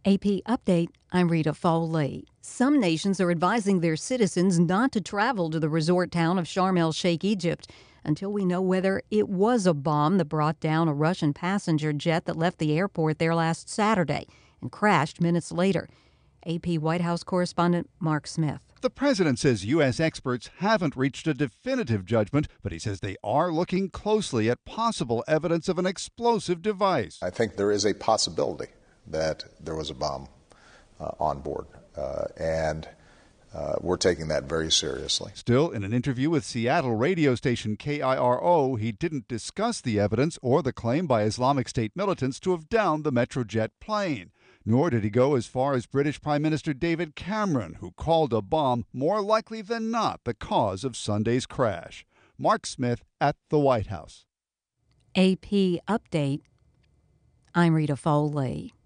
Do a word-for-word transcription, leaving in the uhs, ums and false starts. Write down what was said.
A P Update, I'm Rita Foley. Some nations are advising their citizens not to travel to the resort town of Sharm el-Sheikh, Egypt, until we know whether it was a bomb that brought down a Russian passenger jet that left the airport there last Saturday and crashed minutes later. A P White House correspondent Mark Smith. The president says U S experts haven't reached a definitive judgment, but he says they are looking closely at possible evidence of an explosive device. I think there is a possibility that there was a bomb uh, on board, uh, and uh, we're taking that very seriously. Still, in an interview with Seattle radio station K I R O, he didn't discuss the evidence or the claim by Islamic State militants to have downed the Metrojet plane. Nor did he go as far as British Prime Minister David Cameron, who called a bomb more likely than not the cause of Sunday's crash. Mark Smith at the White House. A P Update, I'm Rita Foley.